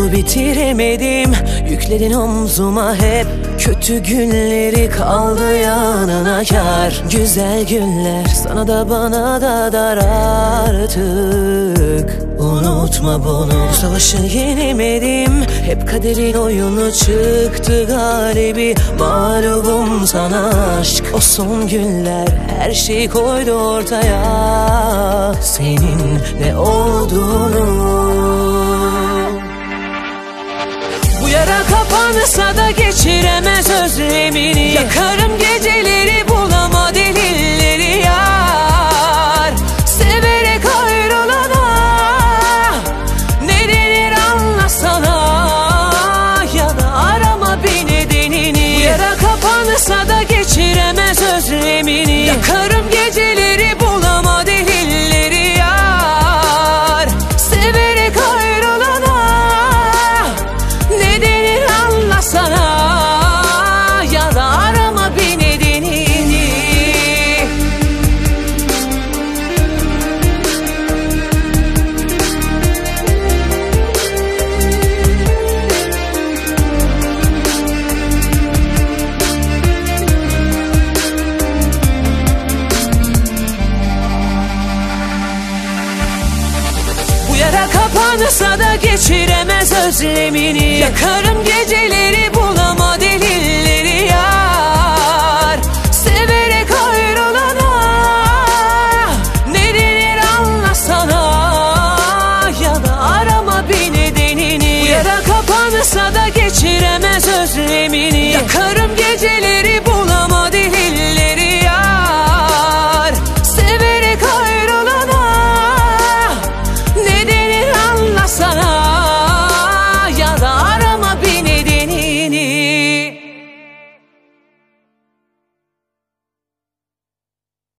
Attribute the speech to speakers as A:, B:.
A: Yolu bitiremedim, yükledin omzuma hep. Kötü günleri kaldı yanına kar. Güzel günler sana da bana da dar artık. Unutma bunu, savaşı yenemedim. Hep kaderin oyunu çıktı galibi. Mağlubum sana aşk. O son günler her şeyi koydu ortaya, senin ne olduğunu. Bu yara kapansa da geçiremez özlemini. Yakarım geceleri, bulama delilleri yar. Severek ayrılana ne denir anlasana, ya da arama bir nedenini. Bu yara kapansa da geçiremez özlemini. Yakarım geceleri, bulama delilleri yar. Severek ayrılana ne denir anlasana, ya da arama bir nedenini. Bu yara kapansa da geçiremez özlemini. Yakarım geceleri, bulama delilleri yar. Severek ayrılana ne denir anlasana, ya da arama bir nedenini. Bu yara kapansa da geçiremez özlemini. Yakarım